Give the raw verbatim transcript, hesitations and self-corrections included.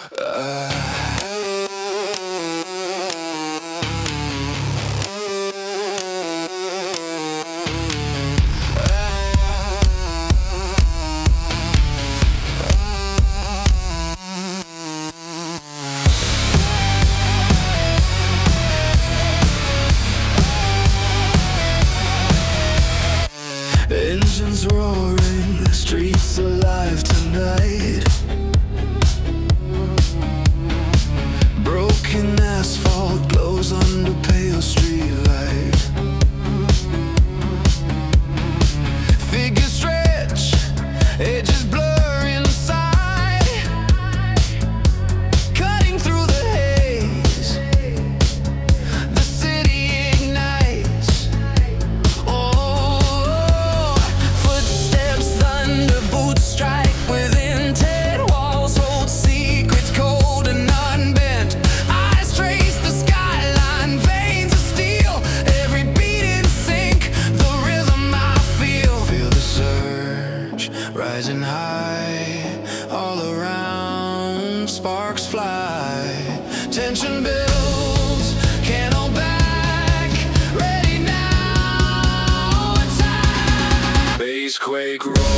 Engines roaring, streets alive tonight. Broken asphalt glows under pale streetlight. Figures stretch, edges blur inside, cutting through the haze. The city ignites. Oh, footsteps, thunder, boots strike within ten walls. Hold secrets cold and unbent. Eyes trace the skyline, veins of steel. Every beat in sync, the rhythm I feel. Feel the surge rising high, all around. Sparks fly, tension builds, can't hold back. Ready now, attack. Bass quake roll.